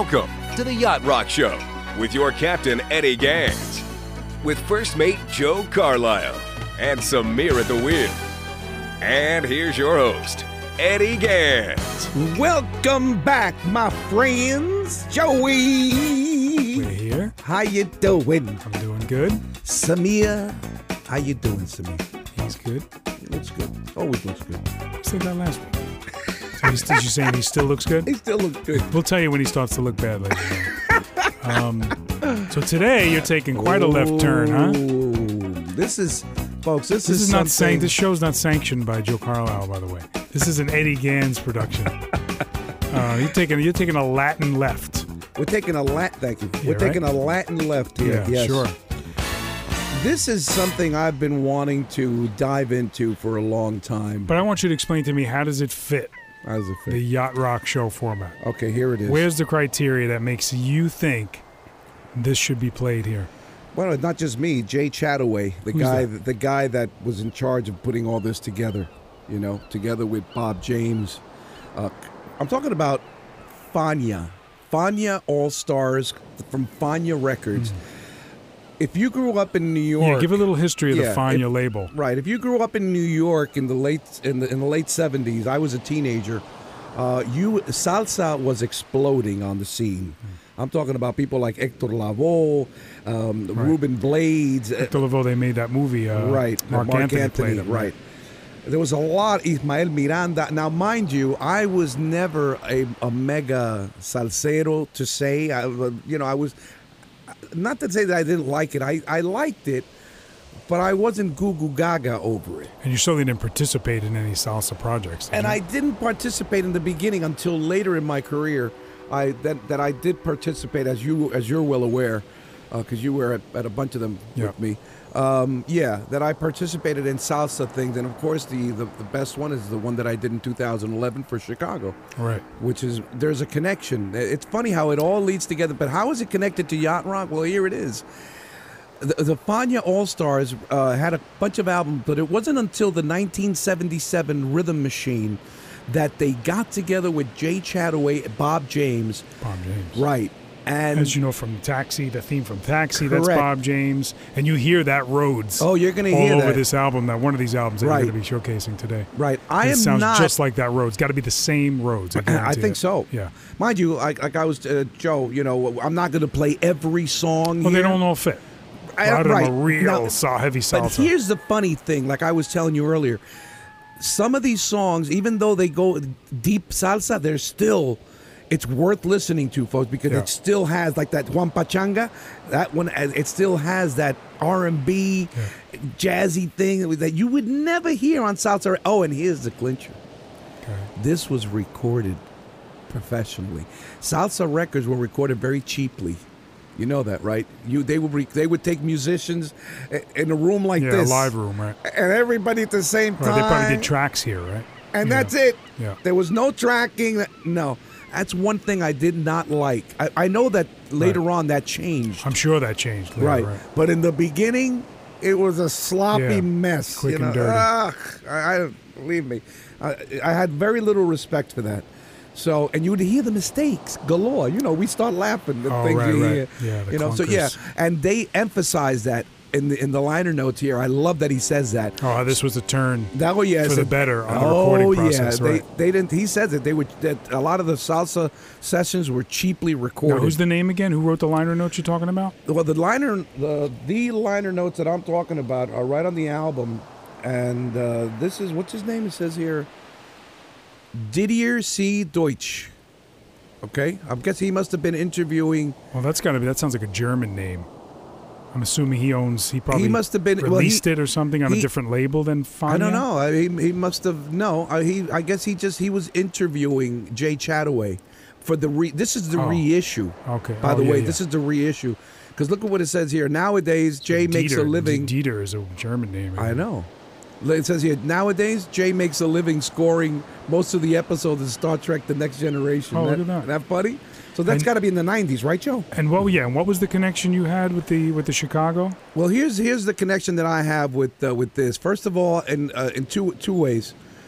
Welcome to the Yacht Rock Show with your captain, Eddie Gans, with first mate Joe Carlisle and Samir at the wheel. And here's your host, Eddie Gans. Welcome back, my friends. Joey. We're here. How you doing? I'm doing good. Samir. How you doing, Samir? He's good. He looks good. Always looks good. I said that last week. So you saying he still looks good? He still looks good. We'll tell you when he starts to look bad later. So today you're taking quite a left turn, huh? This is, folks, this This is not something. this show's not sanctioned by Joe Carlisle, by the way. This is an Eddie Gans production. You're taking a Latin left. We're taking a thank you. Yeah, We're taking a Latin left here. Yeah, yes. sure. This is something I've been wanting to dive into for a long time. But I want you to explain to me, how does it fit How does it fit? the Yacht Rock Show format? Okay, here it is. Where's the criteria that makes you think this should be played here? Well, not just me, Jay Chataway, the guy that was in charge of putting all this together, together with Bob James. I'm talking about Fania All-Stars from Fania Records. If you grew up in New York, Yeah, give a little history of the Yeah, Fania label. right? If you grew up in New York in the late 70s, I was a teenager. Salsa was exploding on the scene. I'm talking about people like Hector Lavoe, Ruben Blades. Hector Lavoe, they made that movie. Right, Mark Anthony played it. right. There was a lot. Ismael Miranda. Now, mind you, I was never a mega salsero to say. I was not to say that I didn't like it. I liked it, but I wasn't goo goo gaga over it. And you certainly didn't participate in any salsa projects. And I didn't participate in the beginning until later in my career. I did participate, as you're well aware, because you were at a bunch of them with me. That I participated in salsa things, and of course the best one is the one that I did in 2011 for Chicago. Right. Which is, there's a connection. It's funny how it all leads together, but how is it connected to Yacht Rock? Well, here it is. The Fania All-Stars had a bunch of albums, but it wasn't until the 1977 Rhythm Machine that they got together with Jay Chataway, Bob James. Right. And as you know from Taxi, the theme from Taxi, Correct. that's Bob James. And you hear that Rhodes. Oh, you're going to hear all that. over this album, one of these albums that Right. you're going to be showcasing today. Right. It sounds just like that Rhodes. Got to be the same Rhodes. I think so. Yeah. Mind you, like I was, Joe, I'm not going to play every song Well, here. they don't all fit. A lot of them are real heavy salsa. But here's the funny thing, like I was telling you earlier, some of these songs, even though they go deep salsa, they're still, it's worth listening to, folks, because it still has, like that Juan Pachanga, that one, it still has that R&B, jazzy thing that you would never hear on salsa. Oh, and here's the clincher. Okay. This was recorded professionally. Salsa records were recorded very cheaply. You know that, right? They would take musicians in a room like this. Yeah, a live room, right? And everybody at the same time. Right, they probably did tracks here, right? And that's it. Yeah. There was no tracking. No. That's one thing I did not like. I know that later on that changed. I'm sure that changed later, right. But in the beginning, it was a sloppy mess. Quick and dirty. I believe me. I had very little respect for that. So, and you would hear the mistakes galore. We start laughing at things you hear. Yeah, the clunkers. And they emphasize that in the liner notes here. I love that he says that. Oh, this was a turn for yes, the better on the recording process. They didn't. He says that that a lot of the salsa sessions were cheaply recorded. Now, who's the name again? Who wrote the liner notes you're talking about? Well, the liner notes that I'm talking about are right on the album, and this is, what's his name? It says here, Didier C. Deutsch. Okay, I guess he must have been interviewing. Well, that sounds like a German name. I'm assuming he probably must have been released it or something on a different label than Fania. I don't know. He must have I guess he was interviewing Jay Chataway for this is the reissue. Okay. By the way, this is the reissue, because look at what it says here. Nowadays, Jay makes a living. Dieter is a German name. I know. It says here, nowadays, Jay makes a living scoring most of the episodes of Star Trek: The Next Generation. Oh, look at that. Isn't that funny? So that's got to be in the 90s, right, Joe? And what was the connection you had with the Chicago? Well, here's the connection that I have with this. First of all, in two ways.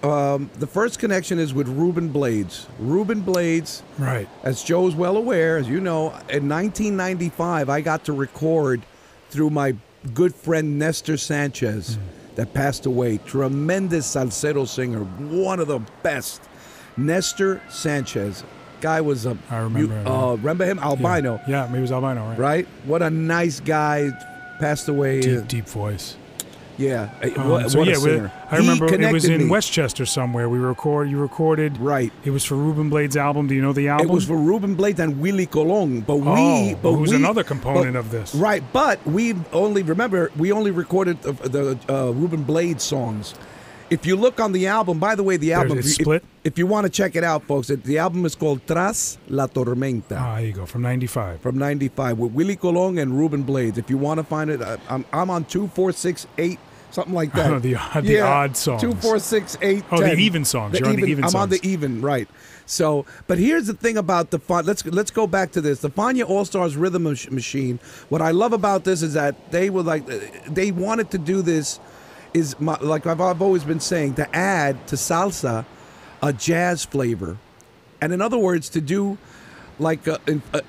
the first connection is with Ruben Blades. Ruben Blades, Right. as Joe's well aware, as you know, in 1995, I got to record through my good friend Nestor Sanchez that passed away. Tremendous salsero singer, one of the best. Nestor Sanchez. Guy was a... I remember him. remember him? Albino. Yeah, he was albino, right? Right? What a nice guy. Passed away. Deep voice. Yeah. I What a singer. remember He it was connected in me. Westchester somewhere. You recorded. Right. It was for Ruben Blades' album. Do you know the album? It was for Ruben Blades and Willie Colon, but who's another component of this. Right, but we only recorded the Ruben Blades songs. If you look on the album, by the way, the album It's split. If you want to check it out, folks, the album is called Tras la Tormenta. Ah, there you go, from 95. From 95 with Willie Colon and Ruben Blades. If you want to find it, I'm on 2, 4, 6, 8, something like that. the odd songs. 2, 4, 6, 8, Oh, 10. the even songs. You're on the even songs. I'm on the even, right. So, but here's the thing about the let's go back to this. The Fania All-Stars Rhythm Machine. What I love about this is that they wanted to do this like I've always been saying, to add to salsa a jazz flavor. And in other words, to do like a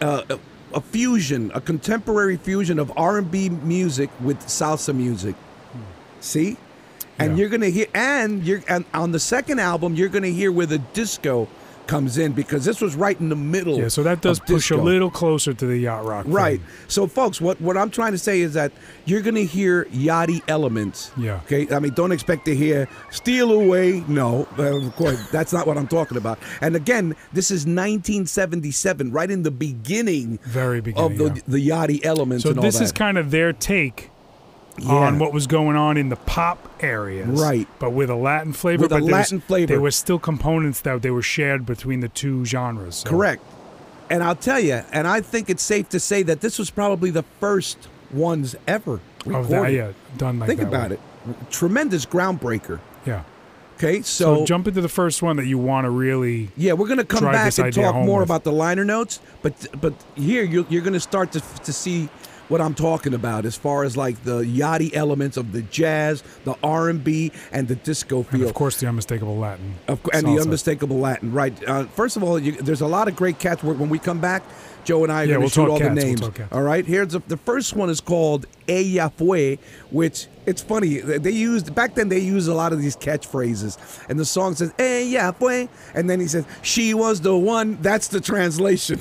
fusion, a contemporary fusion of R&B music with salsa music. See? And you're going to hear, and on the second album, you're going to hear where the disco comes in, because this was right in the middle. Yeah, so that does push disco. a little closer to the yacht rock. Right. thing. So, folks, what I'm trying to say is that you're going to hear yachty elements. Yeah. Okay? I mean, don't expect to hear Steal Away. No, of course, that's not what I'm talking about. And again, this is 1977, right in the beginning, Very beginning, of the yachty elements So and all that. this is kind of their take on what was going on in the pop areas. Right. But with a Latin flavor. With a but Latin flavor. There were still components that they were shared between the two genres. So. Correct. And I'll tell you, and I think it's safe to say that this was probably the first ones ever recorded. Of that, yeah, done like Think that about way. it. Tremendous groundbreaker. Yeah. Okay, So jump into the first one that you want to really. yeah, we're going to come drive back this and idea talk home more with. about the liner notes, but here you're going to start to see what I'm talking about as far as like the yachty elements of the jazz, the R&B, and the disco feel. And of course, the unmistakable Latin. And the salsa. unmistakable Latin, right? First of all, there's a lot of great cats. When we come back, Joe and I are going to we'll shoot talk all cats, the we'll names. talk cats. All right, here's the first one is called Ella Fue, which it's funny. Back then they used a lot of these catchphrases, and the song says Ella Fue, and then he says she was the one. That's the translation.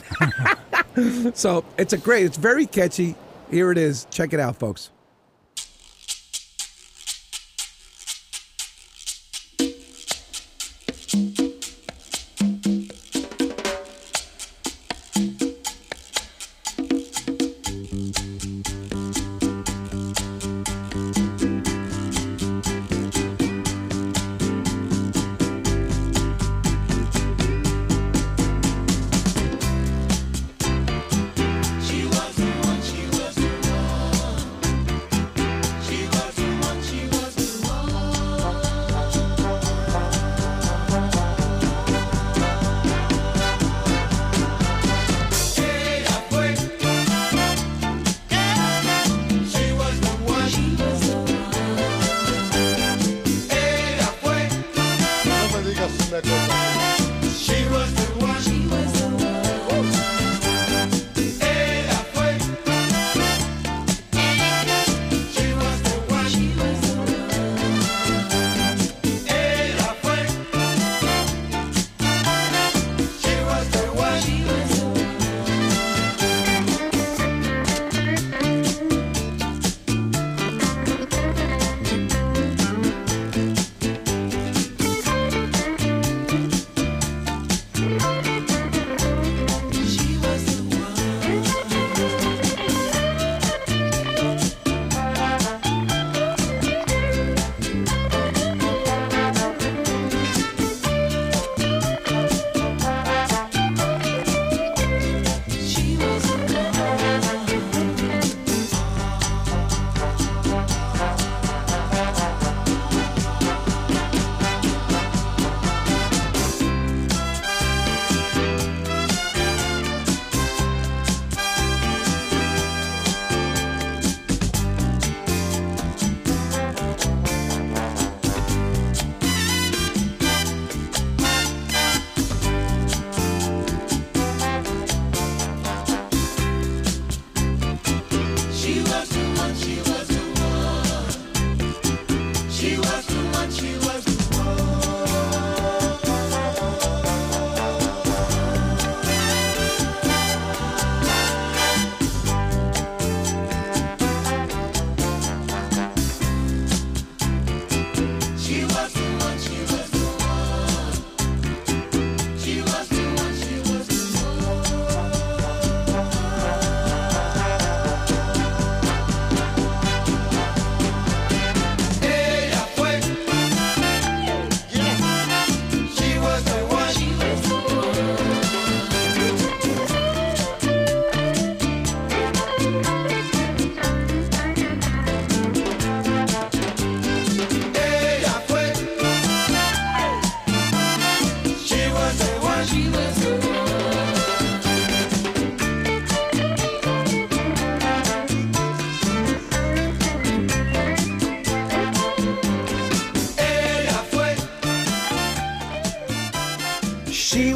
So it's very catchy. Here it is. Check it out, folks.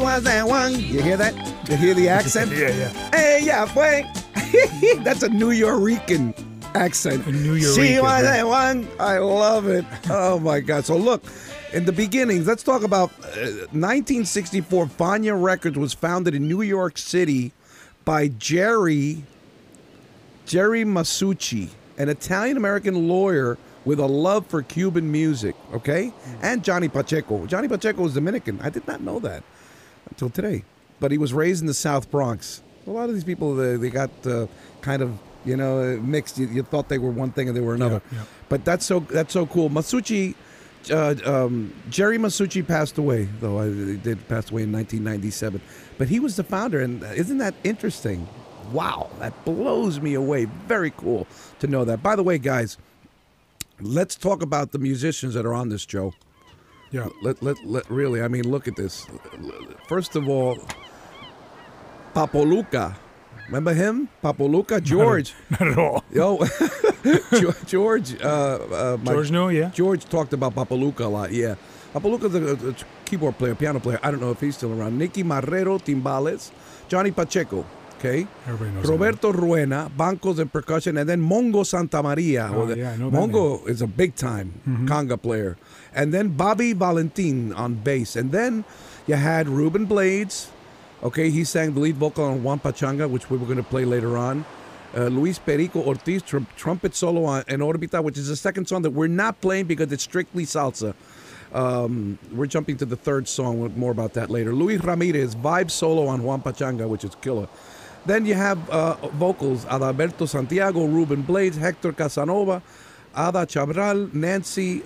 was that one. You hear that? You hear the accent? Yeah. Hey, yeah, boy. That's a New Yorican accent. A New Yorican, She was right. that one. I love it. Oh, my God. So, look, in the beginnings, let's talk about 1964. Fania Records was founded in New York City by Jerry Masucci, an Italian-American lawyer with a love for Cuban music, okay? And Johnny Pacheco. Johnny Pacheco was Dominican. I did not know that until today. But he was raised in the South Bronx. A lot of these people, they got kind of, mixed. You thought they were one thing and they were another. Yeah. But that's so cool. Masucci, Jerry Masucci passed away, though. He did pass away in 1997. But he was the founder, and isn't that interesting? Wow, that blows me away. Very cool to know that. By the way, guys, let's talk about the musicians that are on this, Joe. Yeah. Really, I mean, look at this. First of all, Papoluca. Remember him? Papoluca? George. Not at all. Yo, George. George knew, yeah. George talked about Papoluca a lot, yeah. Papoluca's a keyboard player, piano player. I don't know if he's still around. Nicky Marrero, timbales. Johnny Pacheco. Okay. Everybody knows Roberto Ruena, bancos and percussion, and then Mongo Santamaria. Oh, yeah, I know that Mongo is a big time conga player. And then Bobby Valentin on bass. And then you had Ruben Blades. Okay, he sang the lead vocal on Juan Pachanga, which we were going to play later on. Luis Perico Ortiz, trumpet solo on En Orbita, which is the second song that we're not playing because it's strictly salsa. We're jumping to the third song. More about that later. Luis Ramirez, vibe solo on Juan Pachanga, which is killer. Then you have vocals, Adalberto Santiago, Ruben Blades, Hector Casanova, Ada Chabral, Nancy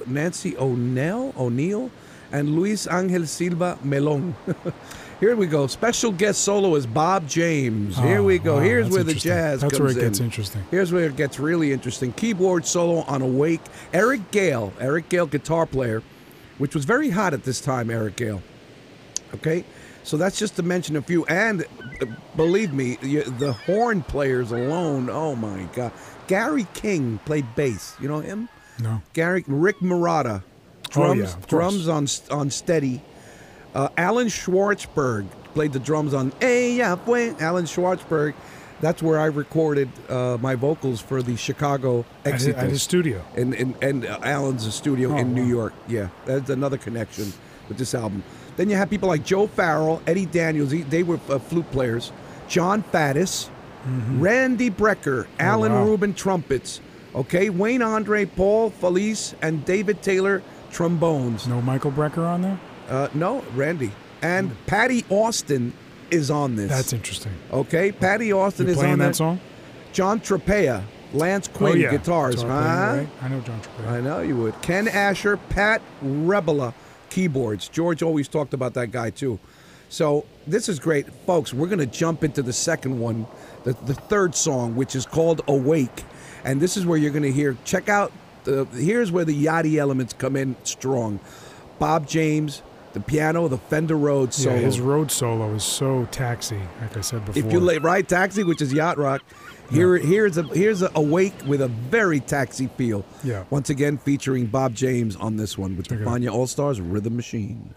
O'Neill, and Luis Angel Silva Melon. Here we go. Special guest solo is Bob James. Here we go. Wow, Here's that's where the interesting. jazz That's comes where it in. gets interesting. Here's where it gets really interesting. Keyboard solo on Awake. Eric Gale, guitar player, which was very hot at this time, Eric Gale. Okay? So that's just to mention a few. And believe me, the horn players alone, oh my God. Gary King played bass. You know him? No. Rick Murata. Oh, yeah, of course. Drums on Steady. Alan Schwartzberg played the drums on Ella Fue. Alan Schwartzberg. That's where I recorded my vocals for the Chicago Exitos. At his studio. And Alan's studio in New York. Yeah, that's another connection with this album. Then you have people like Joe Farrell, Eddie Daniels. They were flute players. John Faddis, Randy Brecker, Alan Rubin trumpets. Okay, Wayne Andre, Paul Felice, and David Taylor trombones. No Michael Brecker on there? No, Randy. And Patty Austin is on this. That's interesting. Okay, Patty Austin You is playing on that there. song? John Trapea, Lance Quinn, guitars. Guitar Huh? player, right? I know John Trapea. I know you would. Ken Asher, Pat Rebela, keyboards. George always talked about that guy too. So this is great. Folks, we're going to jump into the second one, the third song, which is called Awake. And this is where you're going to hear, check out, here's where the Yachty elements come in strong. Bob James, the piano, the Fender Rhodes solo. Yeah, his Rhodes solo is so taxi, like I said before. If you right, Taxi, which is yacht rock. Here's a Awake with a very taxi feel. Yeah. Once again, featuring Bob James on this one with the Fania All Stars Rhythm Machine.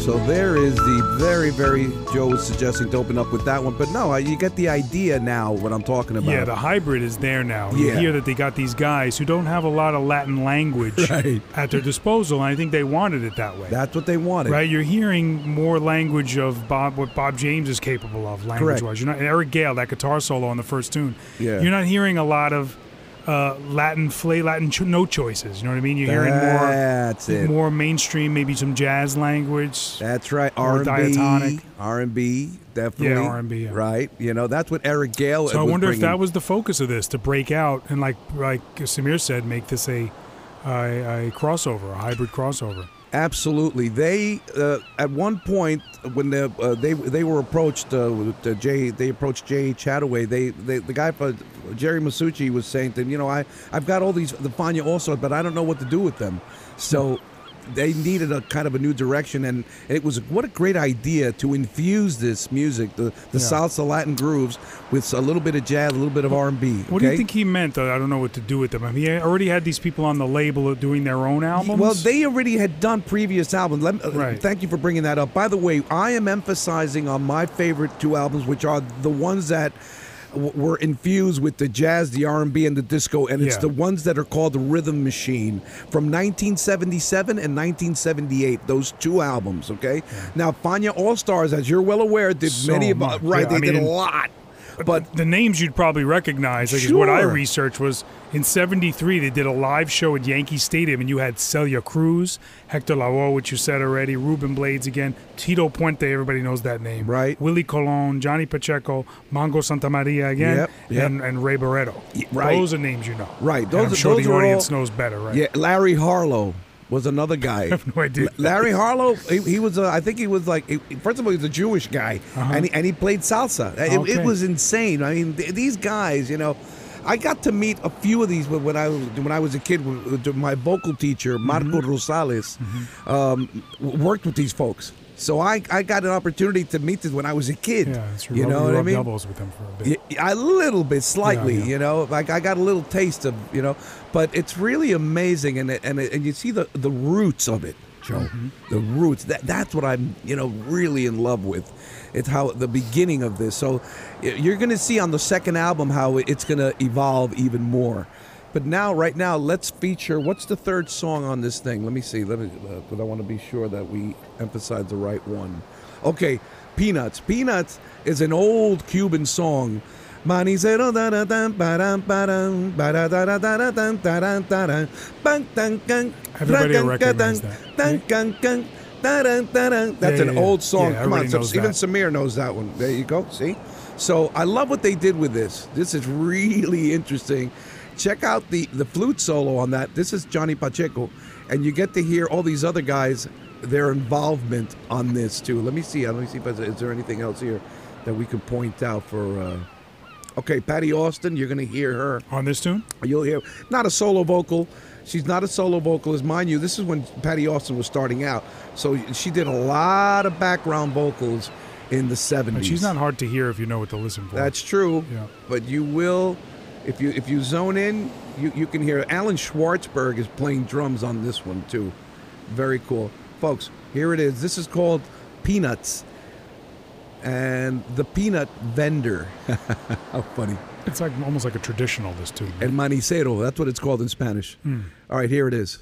So there is the very Joe was suggesting to open up with that one, but no, you get the idea now what I'm talking about. Yeah, the hybrid is there now. You Yeah. hear that they got these guys who don't have a lot of Latin language Right. at their disposal, and I think they wanted it that way. That's what they wanted. Right, you're hearing more language of what Bob James is capable of, language-wise. You're not Eric Gale, that guitar solo on the first tune. Yeah. You're not hearing a lot of Latin note choices. You know what I mean? You're hearing That's it. more mainstream, maybe some jazz language. That's right. More R&B, diatonic. R&B, definitely. Yeah, R&B, yeah. Right. You know, that's what Eric Gale. So I was wonder if bringing. that was the focus of this, to break out and like Samir said, make this a crossover, a hybrid crossover. Absolutely. They at one point when they were approached with they approached Jay Chataway. The guy Jerry Masucci was saying to him, you know, I've got all these the Fania All-Stars, but I don't know what to do with them. So they needed a kind of a new direction, and it was what a great idea to infuse this music, the salsa Latin grooves, with a little bit of jazz, a little bit of R&B. What do you think he meant? I don't know what to do with them. I mean, he already had these people on the label doing their own albums. Well, they already had done previous albums. Right. Thank you for bringing that up. By the way, I am emphasizing on my favorite two albums, which are the ones that were infused with the jazz, the R&B, and the disco, and it's the ones that are called the Rhythm Machine from 1977 and 1978. Those two albums, okay? Yeah. Now, Fania All-Stars, as you're well aware, did many of they did a lot. But the names you'd probably recognize, like is what I researched, was in '73 they did a live show at Yankee Stadium, and you had Celia Cruz, Hector Lavoe, which you said already, Ruben Blades again, Tito Puente, everybody knows that name, right? Willie Colon, Johnny Pacheco, Mongo Santamaria again, and Ray Barreto. Right, those are names you know. Right, I'm sure the audience knows better, right? Yeah, Larry Harlow was another guy. I have no idea. Larry Harlow, he was, I think he was like, first of all, he was a Jewish guy, and he played salsa. It was insane. I mean, these guys, you know, I got to meet a few of these when I was a kid. My vocal teacher, Marco Rosales, worked with these folks. So I got an opportunity to meet this when I was a kid. Yeah, it's you know what I mean? Elbows with them for a bit. A little bit, slightly. Yeah. You know, like I got a little taste of, you know, but it's really amazing, and you see the roots of it, Joe. The roots. That's what I'm, you know, really in love with. It's how the beginning of this. So you're going to see on the second album how it's going to evolve even more. But right now, let's feature. What's the third song on this thing? Let me see. Because I want to be sure that we emphasize the right one. Okay, Peanuts. Peanuts is an old Cuban song. Manicero da da da ba da ba da ba da da da da da da da da bang dang gang. Everybody will recognize that. That's an old song. Yeah, Come on, knows even that. Samir knows that one. There you go. See? So I love what they did with this. This is really interesting. Check out the flute solo on that. This is Johnny Pacheco, and you get to hear all these other guys, their involvement on this too. Let me see. If is there anything else here that we could point out for. Okay, Patty Austin, you're going to hear her on this tune. You'll hear not a solo vocal. She's not a solo vocalist, mind you. This is when Patty Austin was starting out, so she did a lot of background vocals in the 70s. But she's not hard to hear if you know what to listen for. That's true. Yeah. But you will, if you zone in, you can hear Alan Schwartzberg is playing drums on this one too. Very cool, folks. Here it is. This is called Peanuts. And the Peanut Vendor. How funny. It's like almost like a traditional, this tune. El Manicero, that's what it's called in Spanish. All right, here it is.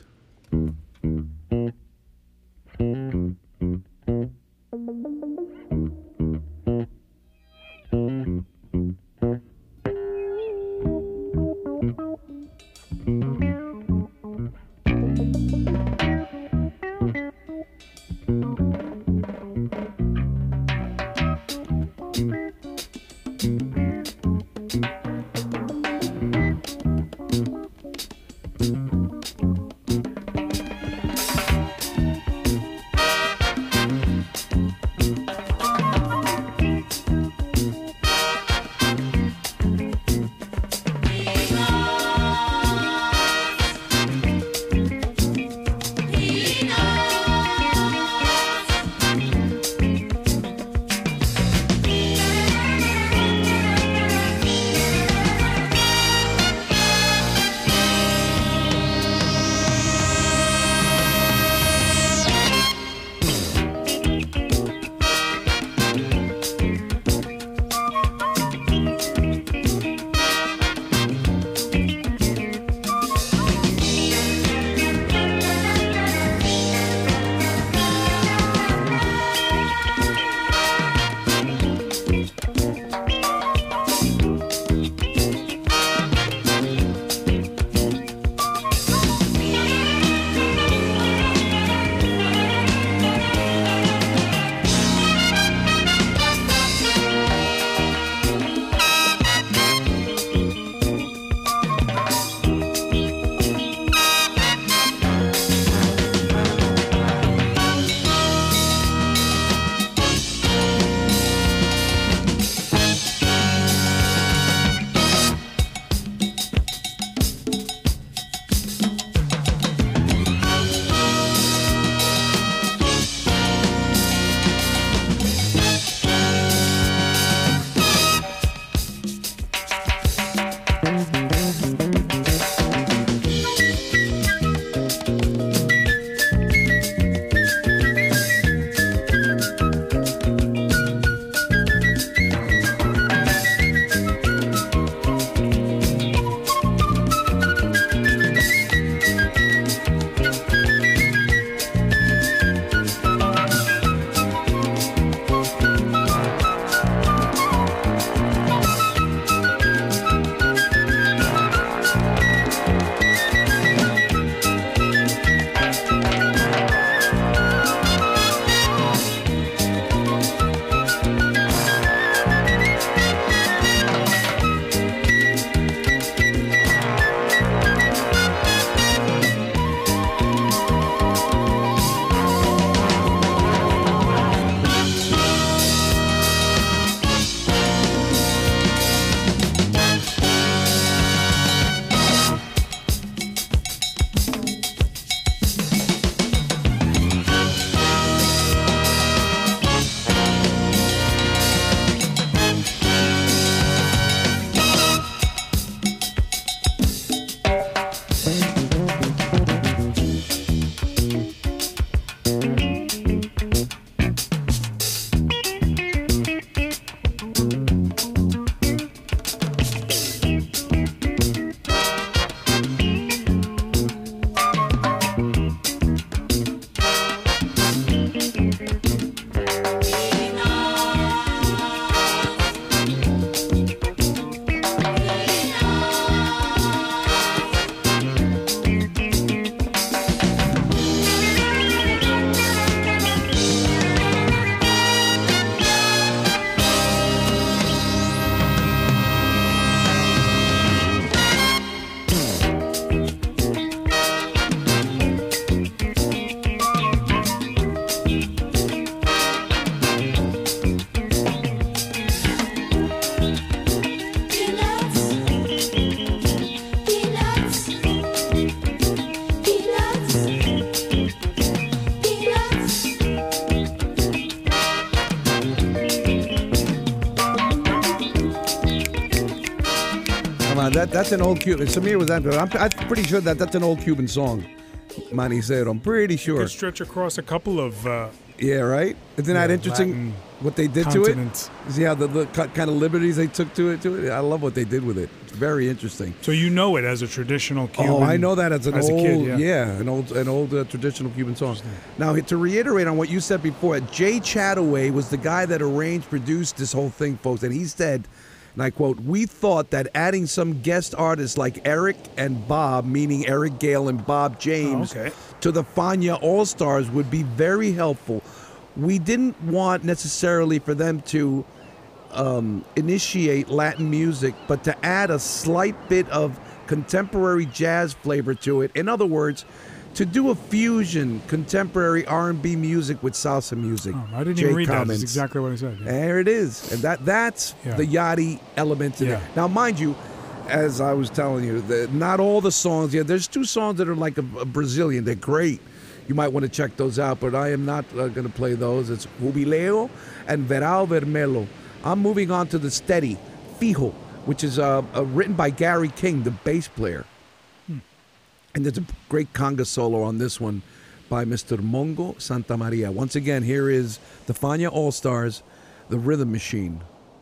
that's an old Cuban. Samir was that. I'm pretty sure that's an old Cuban song. Manicero. I'm pretty sure. Could stretch across a couple of. Yeah, right. Isn't that interesting? Latin what they did continents. to it? See how the kind of liberties they took to it. I love what they did with it. It's very interesting. So you know it as a traditional Cuban. Oh, I know that as an old, a kid, an old traditional Cuban song. Now, to reiterate on what you said before, Jay Chataway was the guy that arranged, produced this whole thing, folks, and he said, and I quote, "We thought that adding some guest artists like Eric and Bob, meaning Eric Gale and Bob James, to the Fania All-Stars would be very helpful. We didn't want necessarily for them to initiate Latin music, but to add a slight bit of contemporary jazz flavor to it. In other words, to do a fusion contemporary R&B music with salsa music." Oh, I didn't even read that. That's exactly what I said. Yeah. There it is. And that's the Yachty element in it. Now, mind you, as I was telling you, not all the songs. Yeah, there's 2 songs that are like a Brazilian. They're great. You might want to check those out, but I am not going to play those. It's Jubileo and Verão Vermelho. I'm moving on to the steady, Fijo, which is written by Gary King, the bass player. And there's a great conga solo on this one by Mr. Mongo Santamaria. Once again, here is the Fania All-Stars, the Rhythm Machine.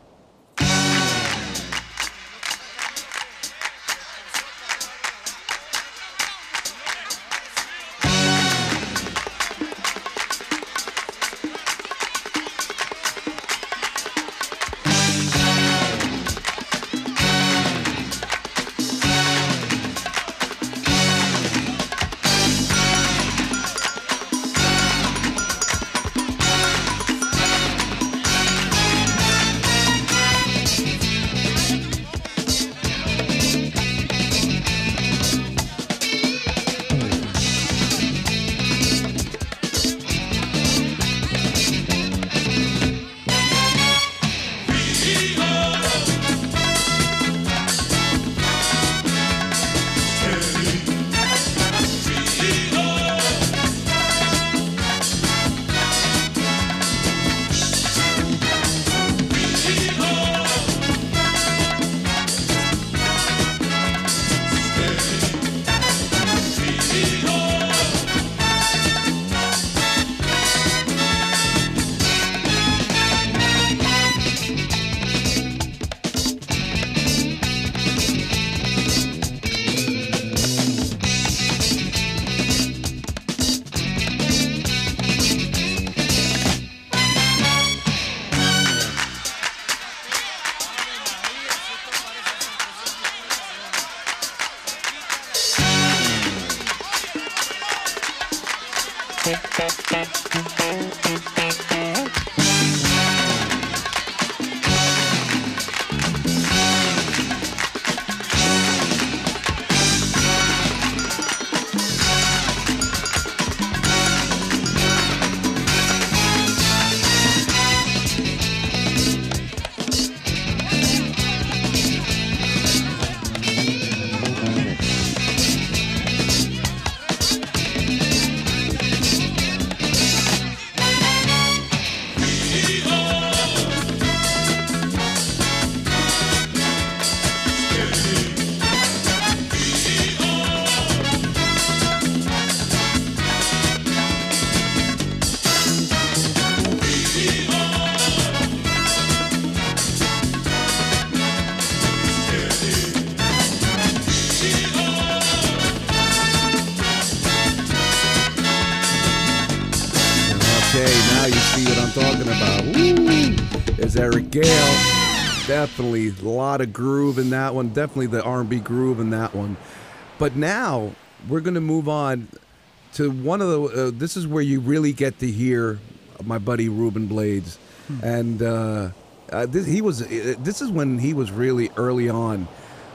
Eric Gale, definitely a lot of groove in that one. Definitely the R&B groove in that one. But now we're going to move on to one of the. This is where you really get to hear my buddy Ruben Blades, and this is when he was really early on.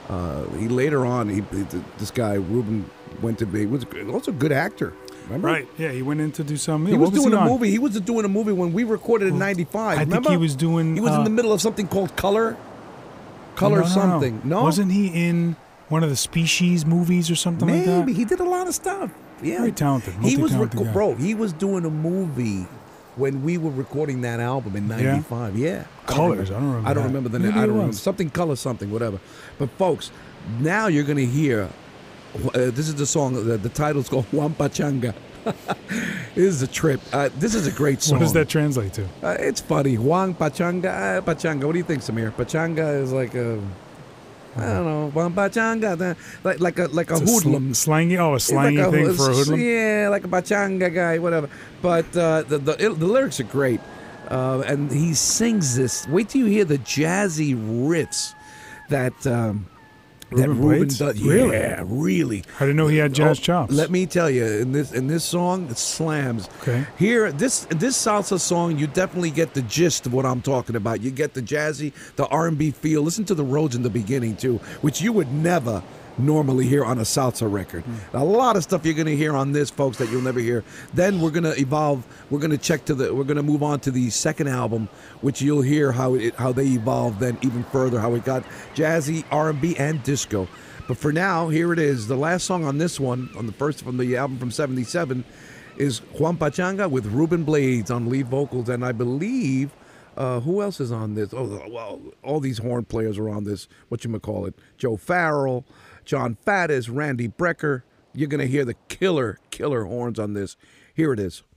This guy Ruben went to be. He was also a good actor. Remember? Right, yeah, he went in to do something. He was doing a movie. He was doing a movie when we recorded in '95. I think he was doing. He was in the middle of something called Color something. No, wasn't he in one of the Species movies or something like that? Maybe he did a lot of stuff. Yeah, very talented. He was He was doing a movie when we were recording that album in '95. Yeah, Colors. I don't remember. I don't remember the name. I don't remember something Color something whatever. But folks, Now you're going to hear, this is the song, the title's called Juan Pachanga. This is a trip. This is a great song. What does that translate to? It's funny. Juan Pachanga. Pachanga. What do you think, Samir? Pachanga is like a, I don't know, Juan Pachanga. Like a hoodlum. Slangy thing for a hoodlum? Yeah, like a Pachanga guy, whatever. But the lyrics are great. And he sings this. Wait till you hear the jazzy riffs that Ruben does. Really? Yeah, really. I didn't know he had jazz chops. Let me tell you, in this song, it slams. Okay. Here, this salsa song, you definitely get the gist of what I'm talking about. You get the jazzy, the R&B feel. Listen to the Rhodes in the beginning too, which you would never normally hear on a salsa record. A lot of stuff you're going to hear on this, folks, that you'll never hear. Then we're going to evolve. We're going to we're going to move on to the second album, which you'll hear how they evolved then even further, how it got jazzy, R&B, and disco. But for now, here it is. The last song on this one, on the first from the album from '77, is Juan Pachanga with Ruben Blades on lead vocals, and I believe. Who else is on this? Oh, well, all these horn players are on this. Whatchamacallit? Joe Farrell, John Faddis, Randy Brecker. You're going to hear the killer horns on this. Here it is.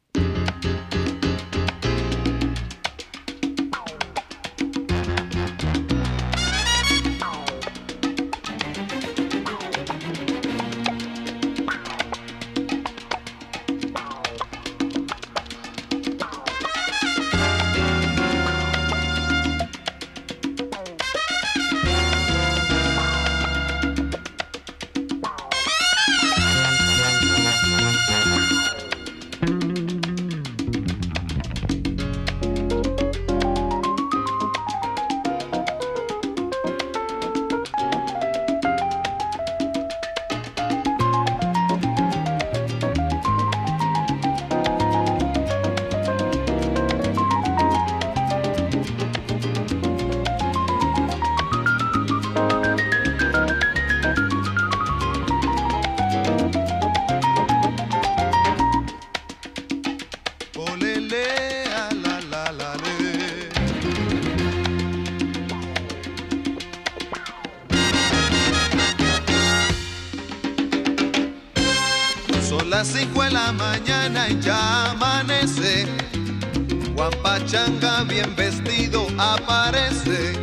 Las 5 de la mañana y ya amanece. Juan Pachanga bien vestido aparece.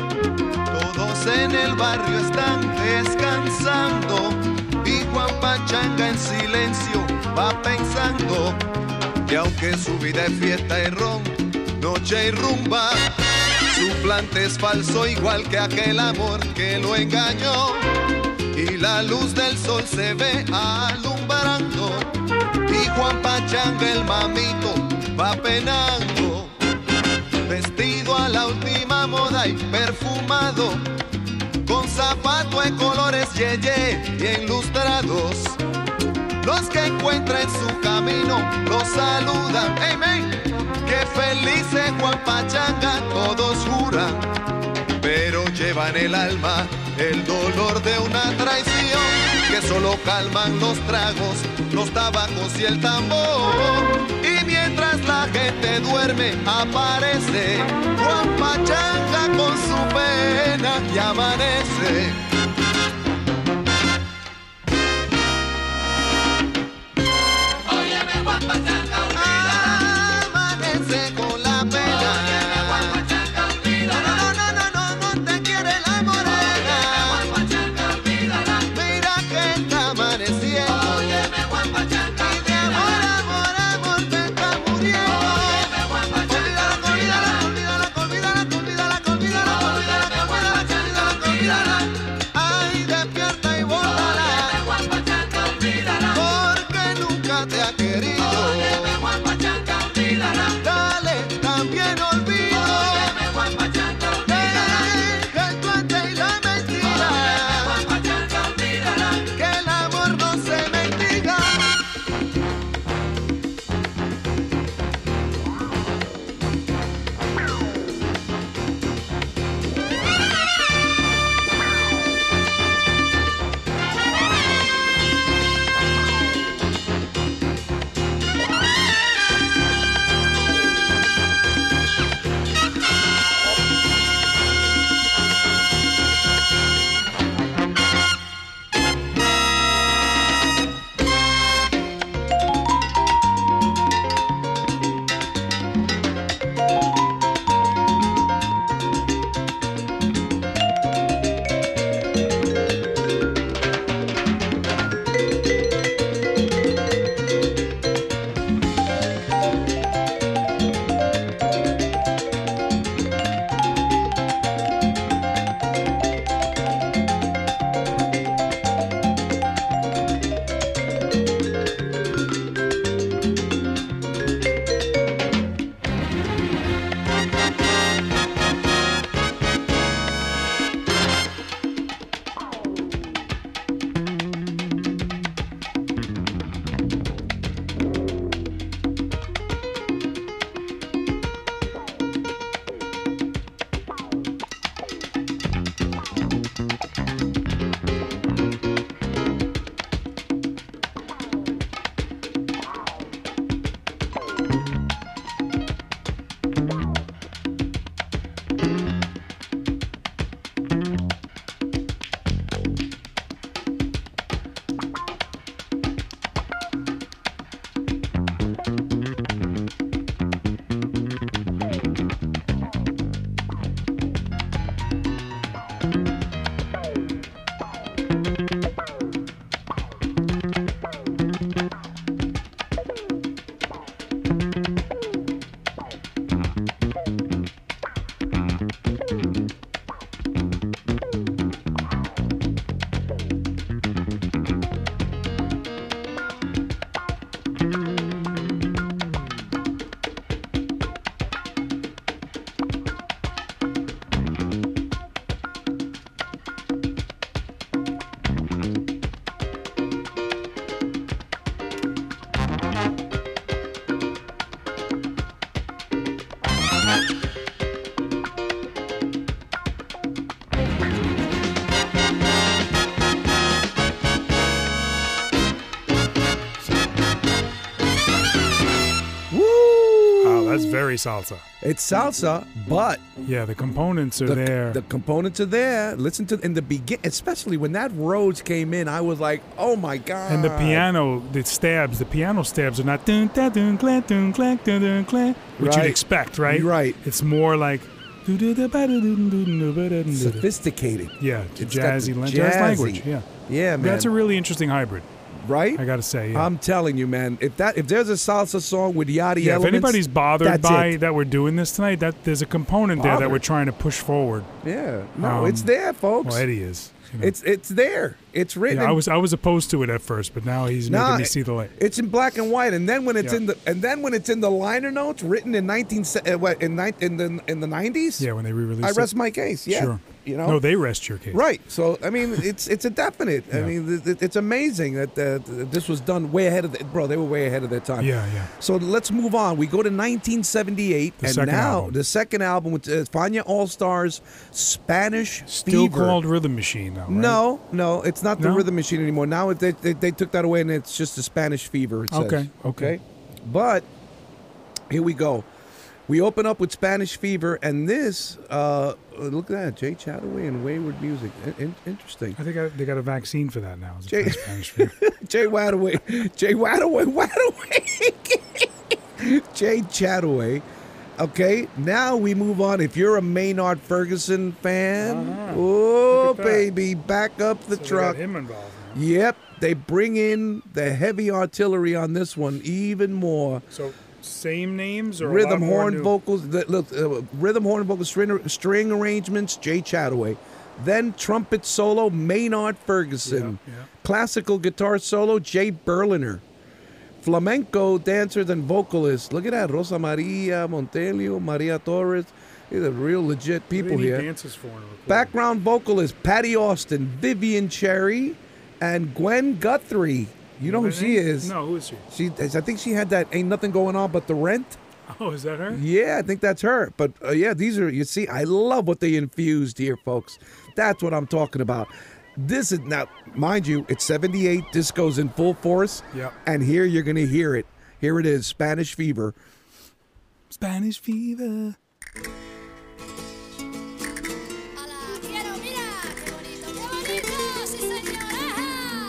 Todos en el barrio están descansando y Juan Pachanga en silencio va pensando que aunque su vida es fiesta y ron, noche y rumba, su plante es falso igual que aquel amor que lo engañó. Y la luz del sol se ve alumbrando y Juan Pachanga el mamito va penando, vestido a la última moda y perfumado, con zapato de colores yeye y enlustrados. Los que encuentra en su camino los saludan, hey man, que feliz es Juan Pachanga, todos juran, pero llevan el alma el dolor de una traición que solo calman los tragos, los tabacos y el tambor. Y mientras la gente duerme aparece Juan Pachanga con su pena y amanece. Óyeme Juan Pachanga, amanece con la pena. Óyeme Juan Pachanga, olvídala. No te quiere la morena. Óyeme Juan Pachanga, olvídala. Mira que está amaneciendo. Óyeme Juan Pachanga, y de amor te está muriendo. Óyeme Juan Pachanga, olvídala. very salsa. It's salsa, but Yeah, the components are there. The components are there. Listen to in the begin, especially when that Rhodes came in, I was like, "Oh my god!" And the piano stabs are not dun dun dun clan dun clan dun dun clan, which Right. you'd expect, right? Right. It's more like Sophisticated. Yeah, It's got the jazz language. Yeah, Yeah, man. that's a really interesting hybrid. right. I gotta say. Yeah. I'm telling you, man. If there's a salsa song with yachty Yeah, if elements, anybody's bothered that's by it. that we're doing this tonight, that there's a component there that Bothered. we're trying to push forward. Yeah, no, it's there, folks. Well, Eddie is. You know. It's there. It's written. Yeah, I was opposed to it at first, but now he's Nah, making me see the light. It's in black and white, and then when it's Yeah. in the liner notes written in in the 90s. Yeah, when they re-released I it. rest my case. Yeah, Sure. you know. No, they rest your case. Right. So I mean, it's a definite. I Yeah. mean, it's amazing that this was done way ahead of bro. They were way ahead of their time. Yeah, yeah. So let's move on. We go to 1978, The and second now album. the second album with Fania All Stars, Spanish Still Fever. called Rhythm Machine, though, right? No, it's not the No? Rhythm Machine anymore. Now they took that away, and it's just the Spanish Fever. It says. Okay. But here we go. We open up with Spanish Fever, and this, look at that, Jay Chataway and Wayward Music. Interesting. I think they got a vaccine for that now. It's a Jay- Spanish flu. Jay Wadaway. Jay Chataway. Okay, now we move on. If you're a Maynard Ferguson fan, oh, Look at that. baby, back up the So they truck. got him involved. Now. Yep, they bring in the heavy artillery on this one even more. So same names or a Rhythm lot more horn new? vocals, rhythm horn vocals, string arrangements, Jay Chataway. Then trumpet solo, Maynard Ferguson. Yeah, yeah. Classical guitar solo, Jay Berliner. Flamenco dancers and vocalists. Look at that, Rosa Maria Montelio, Maria Torres. These are real legit What do people they need here. dances for in a recording? Background vocalist, Patty Austin, Vivian Cherry, and Gwen Guthrie. You know who Her she name? is. No, who is she? I think she had that Ain't Nothing Going On But the Rent. Oh, is that her? Yeah, I think that's her. But yeah, these are, you see, I love what they infused here, folks. That's what I'm talking about. This is, now, mind you, it's 78. Disco's in full force. Yep. And here you're going to hear it. Here it is, Spanish Fever. Spanish Fever. ¡Hala! ¡Quiero! ¡Mira! ¡Qué bonito! ¡Qué bonito! ¡Sí, señor! ¡Ajá!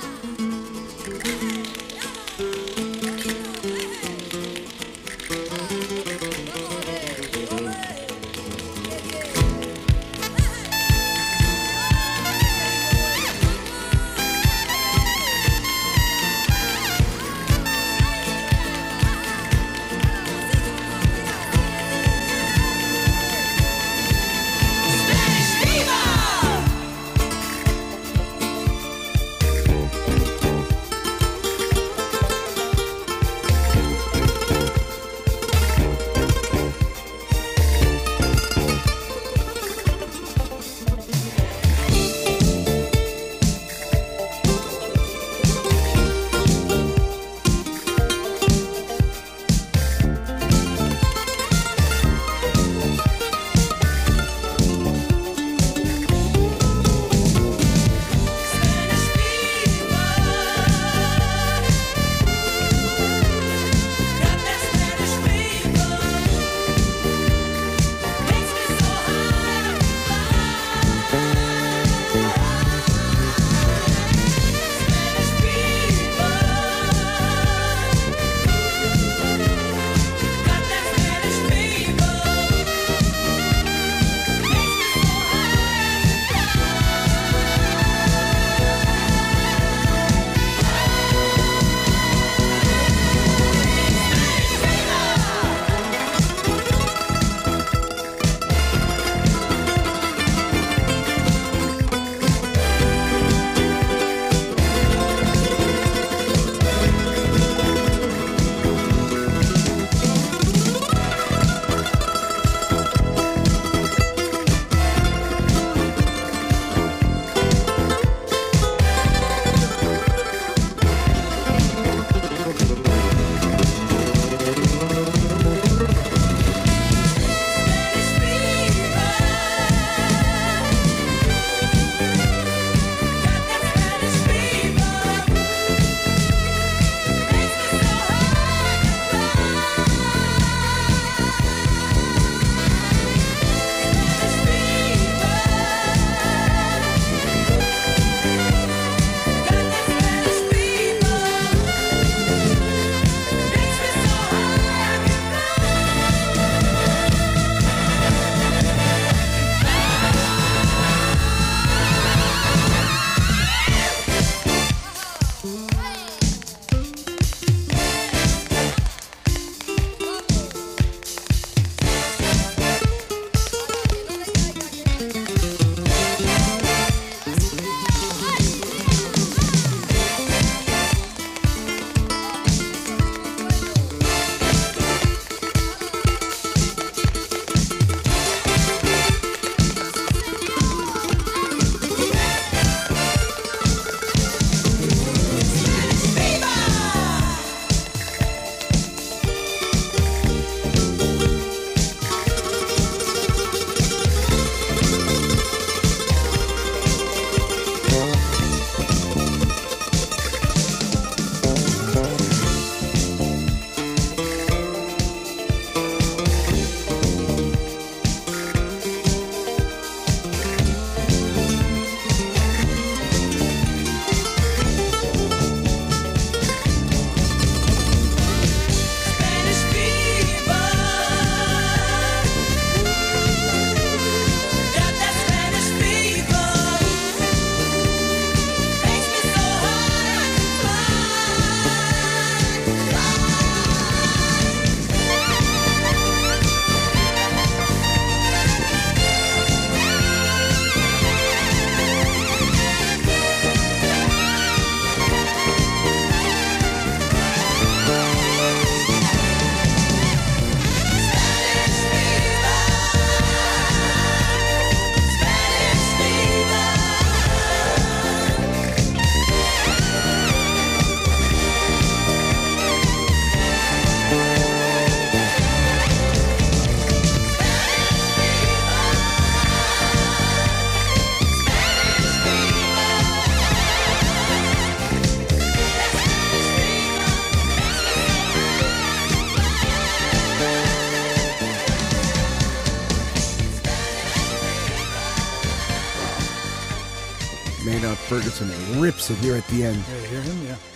Ferguson rips it here at the end. Yeah, you hear him? Yeah.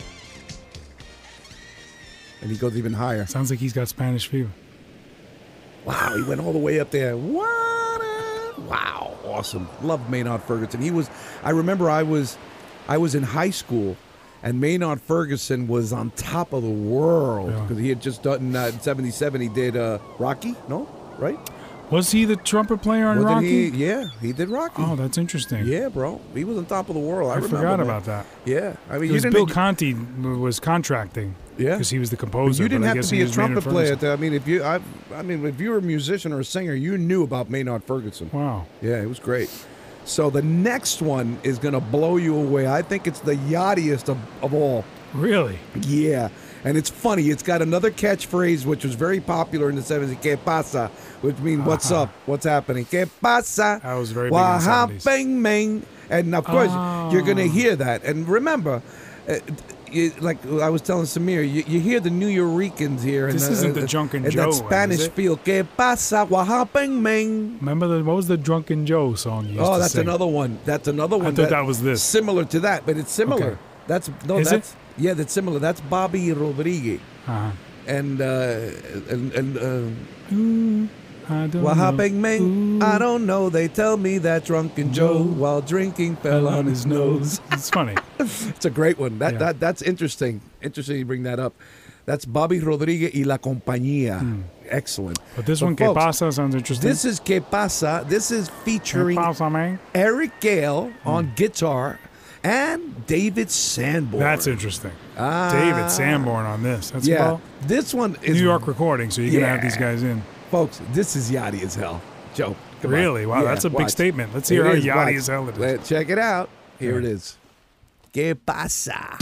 And he goes even higher. Sounds like he's got Spanish fever. Wow, he went all the way up there. Wow, awesome. Love Maynard Ferguson. I remember I was in high school, and Maynard Ferguson was on top of the world because he had just done in '77. He did Rocky, no, right? Was he the trumpet player on Rocky? He did Rocky. Oh, that's interesting. Yeah, bro, he was on top of the world. I remember, forgot about that. Yeah, I mean, Because Bill Conti was contracting. Yeah, because he was the composer. But you didn't have to be a trumpet player. Ferguson. I mean, if you were a musician or a singer, you knew about Maynard Ferguson. Wow. Yeah, it was great. So the next one is going to blow you away. I think it's the yachtiest of all. Really? Yeah. And it's funny. It's got another catchphrase, which was very popular in the 70s, ¿Qué pasa? Which means, what's up? What's happening? ¿Qué pasa? That was very big in the 70s. Happening? And, of course, you're going to hear that. And remember, like I was telling Samir, you hear the New Yorkers here. This isn't the Drunken and Joe that Spanish feel. ¿Qué pasa? What happening? Remember what was the Drunken Joe song you used to that's sing? another one. That's another one. I thought that was this. Similar to that, but it's similar. Okay. That's it? Yeah, that's similar. That's Bobby Rodriguez. Uh-huh. And I don't what know. happened, man? I don't know. They tell me that Drunken Joe, while drinking, fell on his nose. It's funny. It's a great one. That's interesting. Interesting you bring that up. That's Bobby Rodriguez y La Compañía. Excellent. But this one, folks, ¿Qué pasa? Sounds interesting. This is ¿Qué pasa? This is featuring ¿Qué pasa, man? Eric Gale on guitar and David Sanborn. That's interesting. David Sanborn on this. That's well, this one is New York recording, so you're going to have these guys in. Folks, this is yachty as hell. Joe, come really? on. Wow, that's a big statement. Let's hear how yachty as hell it is. Check it out. Here it is. ¿Qué pasa?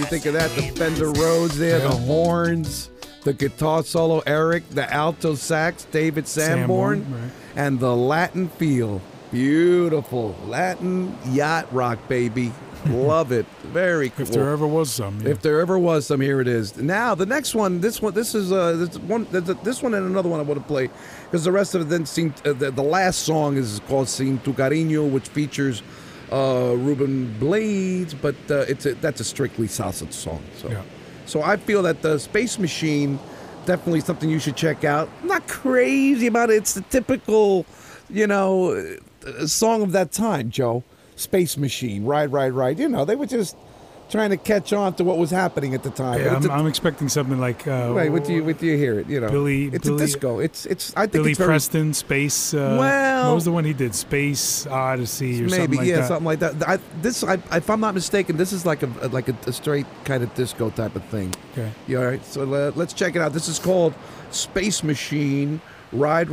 think of that? The Fender Rhodes there, the horns, the guitar solo, Eric, the alto sax, David Sanborn, right. and the Latin feel. Beautiful. Latin yacht rock, baby. Love it. Very cool. If there ever was some. Yeah. If there ever was some, here it is. Now the next one, this one and another one I want to play, because the rest of it then seemed the last song is called "Sin Tu Cariño," which features Ruben Blades, but that's a strictly salsa song. So I feel that the Space Machine definitely something you should check out. I'm not crazy about it. It's the typical, song of that time, Joe. Space Machine, right. They were just trying to catch on to what was happening at the time. Yeah, I'm expecting something like right. What do you hear it? It's a disco. It's. I think Billy it's very, Preston, Space. What was the one he did? Space Odyssey or something like that. Something like that. If I'm not mistaken, this is like a straight kind of disco type of thing. Okay. Yeah. All right. So let's check it out. This is called Space Machine. Ride.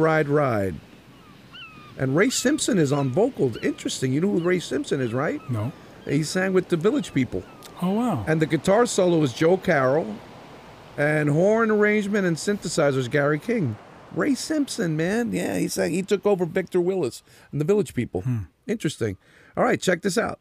And Ray Simpson is on vocals. Interesting. You know who Ray Simpson is, right? No. He sang with the Village People. Oh, wow. And the guitar solo is Joe Carroll. And horn arrangement and synthesizers, Gary King. Ray Simpson, man. Yeah, he took over Victor Willis and the Village People. Interesting. All right, check this out.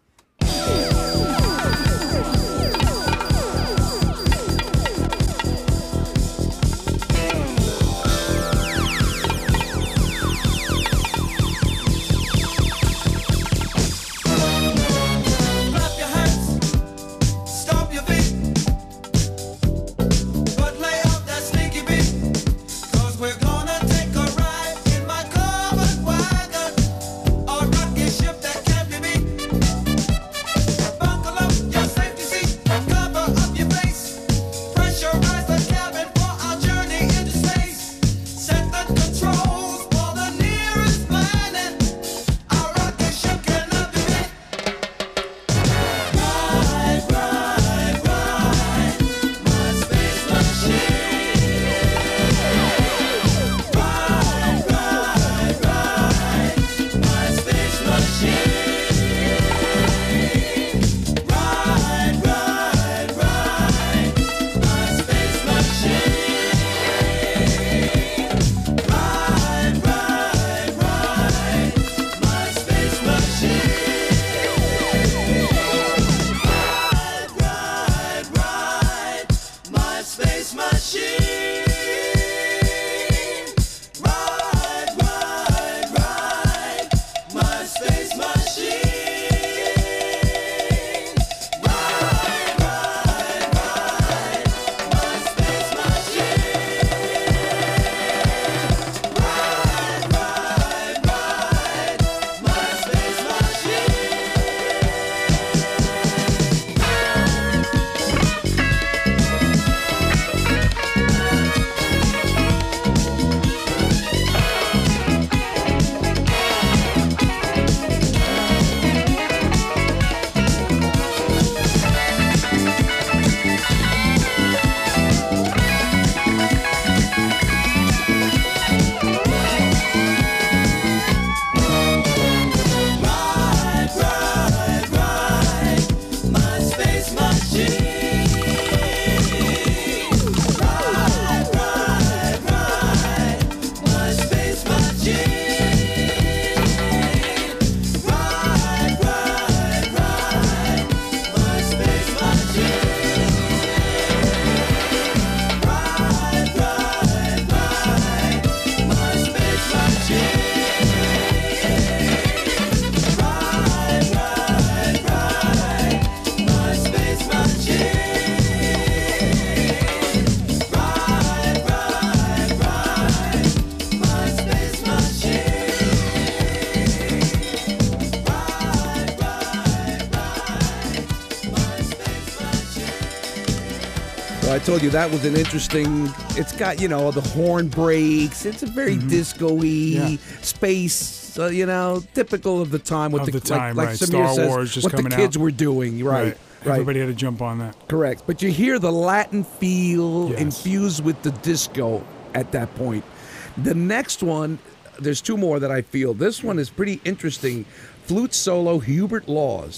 I told you that was an interesting. It's got the horn breaks. It's a very disco-y space. Typical of the time. What like Samir Star says, Wars just what coming the kids out. were doing. Right. Everybody had to jump on that. Correct. But you hear the Latin feel infused with the disco at that point. The next one, there's two more that I feel. This one is pretty interesting. Flute solo, Hubert Laws.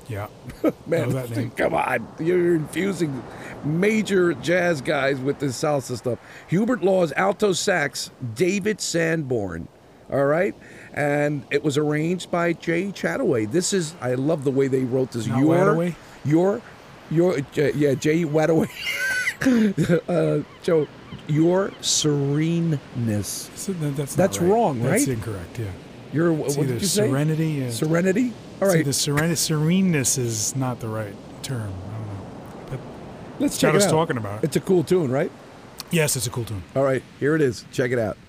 Yeah. Man, Know that name. come on. You're infusing major jazz guys with this salsa stuff. Hubert Law's alto sax, David Sanborn. All right? And it was arranged by Jay Chataway. I love the way they wrote this. Not Wadaway? Jay Wadaway. Joe, your sereneness. That's wrong, right? That's incorrect, yeah. What did you say? Serenity. And Serenity? All right. Sereneness is not the right term. I don't know. But Let's check it out. talking about it. It's a cool tune, right? Yes, it's a cool tune. All right, here it is. Check it out.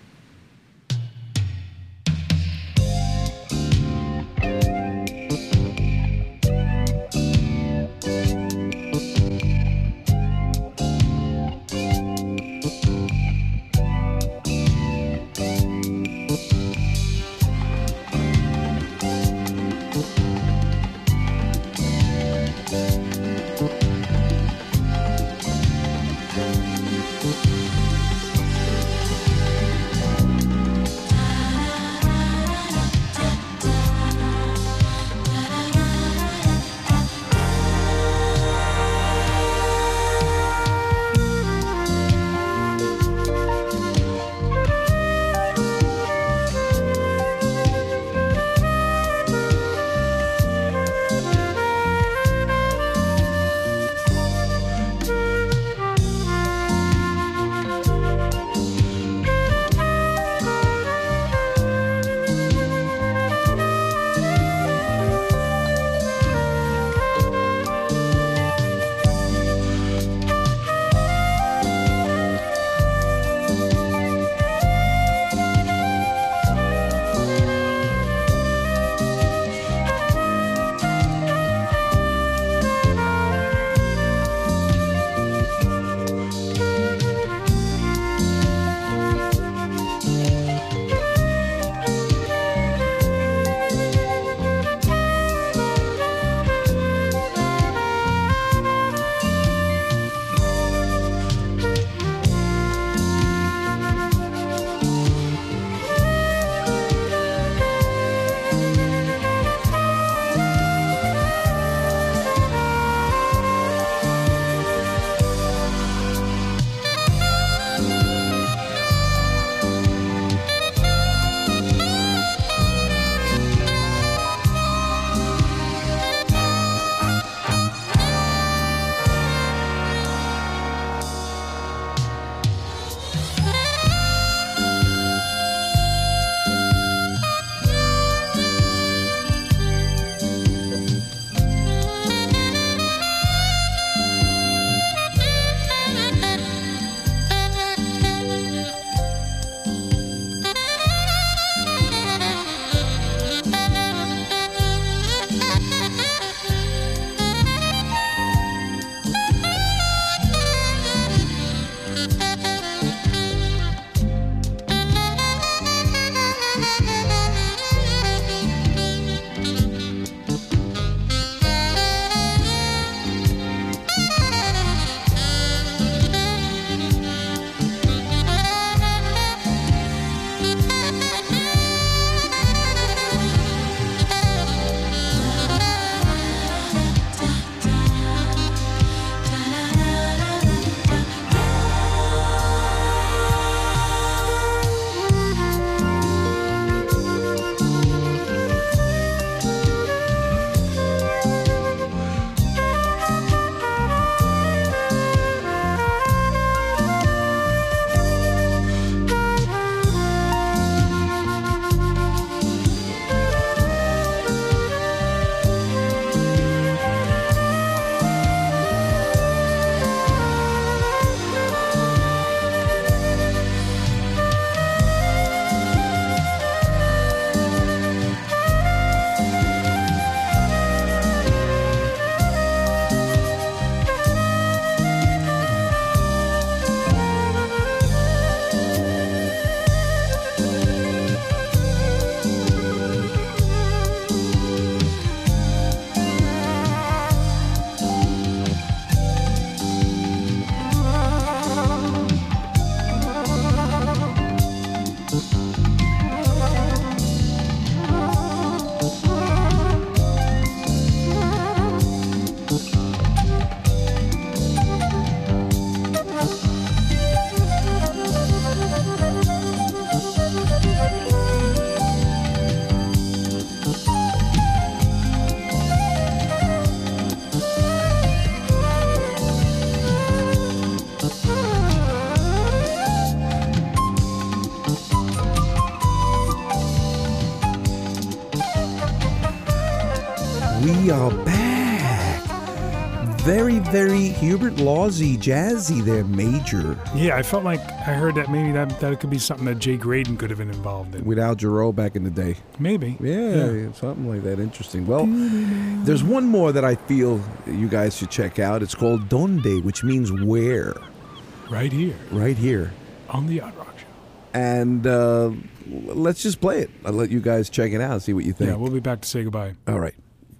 are back. Very, very Hubert Lawsy, jazzy there, Major. Yeah, I felt like I heard that maybe that could be something that Jay Graydon could have been involved in. With Al Jarreau back in the day. Maybe. Yeah, something like that. Interesting. Well, there's one more that I feel you guys should check out. It's called Donde, which means where. Right here. Right here. On the Yacht Rock Show. And let's just play it. I'll let you guys check it out and see what you think. Yeah, we'll be back to say goodbye. All right.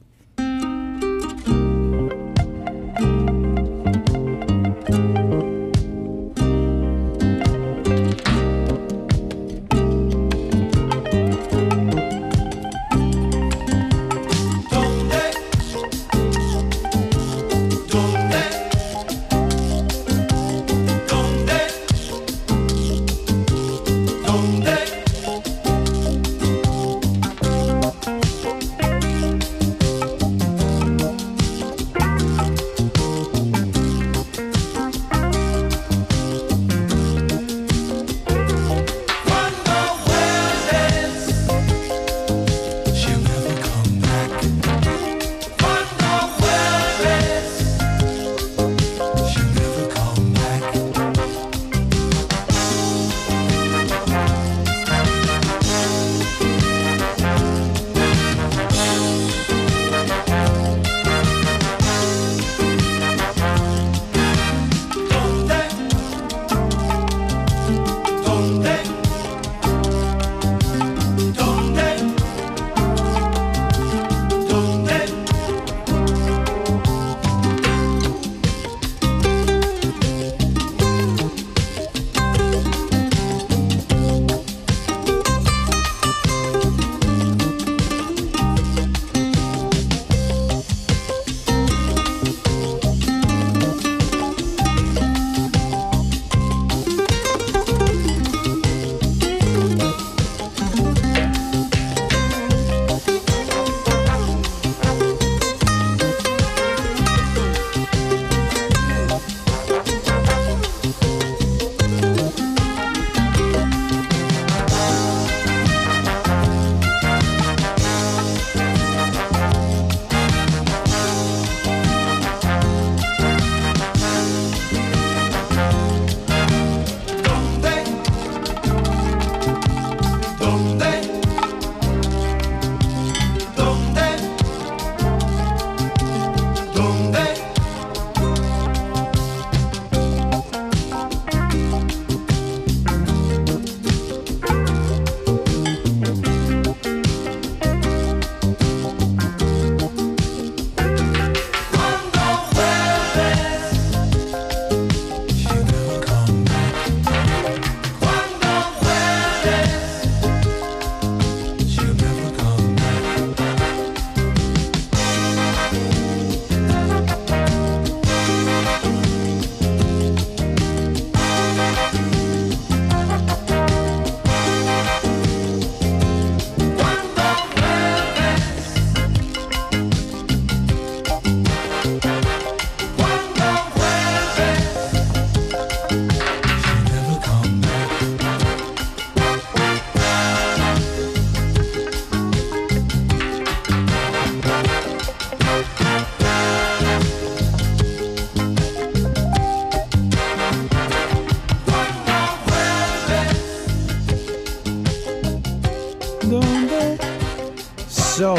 So,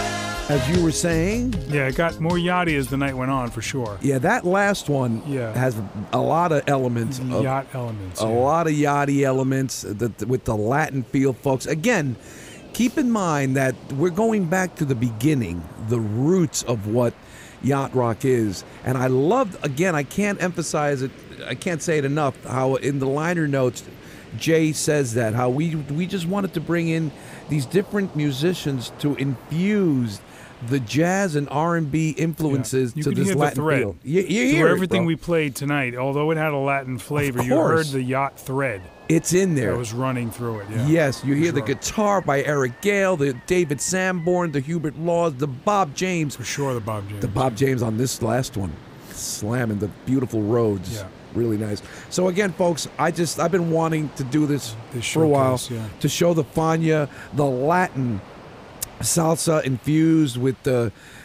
as you were saying, yeah, it got more yachty as the night went on, for sure. Yeah, that last one has a lot of elements. Yacht elements. A lot of yachty elements with the Latin feel, folks. Again, keep in mind that we're going back to the beginning, the roots of what yacht rock is. And I love, again, I can't emphasize it, I can't say it enough, how in the liner notes, Jay says that, how we just wanted to bring in these different musicians to infuse the jazz and R&B influences to this Latin feel. You hear everything it, we played tonight, although it had a Latin flavor, you heard the yacht thread. It's in there. That was running through it, yeah. Yes, you hear the guitar by Eric Gale, the David Sanborn, the Hubert Laws, the Bob James. For sure, the Bob James. The Bob James on this last one. Slamming the beautiful Rhodes. Yeah. Really nice. So again, folks, I've been wanting to do this for a while, to show the Fania, the Latin salsa infused with the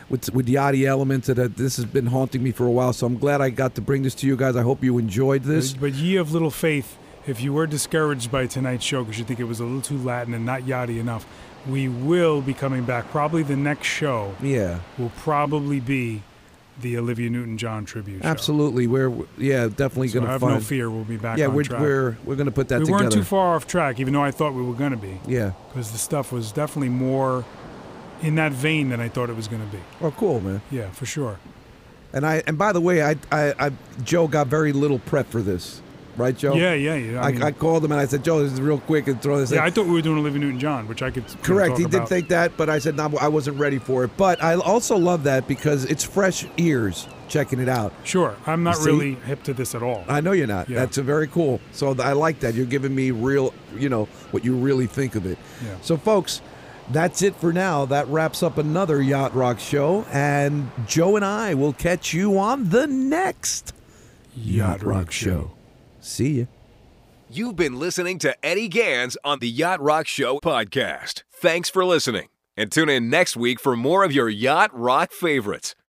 with Yachty elements that this has been haunting me for a while. So I'm glad I got to bring this to you guys. I hope you enjoyed this. But ye of little faith, if you were discouraged by tonight's show because you think it was a little too Latin and not Yachty enough, we will be coming back. Probably the next show will probably be the Olivia Newton-John tribute show. Absolutely. We're definitely going to have no fear. We'll be back on track. We're going to put that together. We weren't too far off track, even though I thought we were going to be. Yeah. Because the stuff was definitely more in that vein than I thought it was going to be. Oh, cool, man. Yeah, for sure. And by the way, I Joe got very little prep for this. Right, Joe? Yeah. I called him and I said, Joe, this is real quick and throw this in. Yeah, I thought we were doing Olivia Newton-John, which I could Correct. He talk did about. think that, but I said, no, I wasn't ready for it. But I also love that because it's fresh ears checking it out. Sure. I'm not really hip to this at all. I know you're not. Yeah. That's very cool. So I like that. You're giving me real, what you really think of it. Yeah. So, folks, that's it for now. That wraps up another Yacht Rock show. And Joe and I will catch you on the next Yacht Rock show. See ya. You've been listening to Eddie Gans on the Yacht Rock Show podcast. Thanks for listening, and tune in next week for more of your Yacht Rock favorites.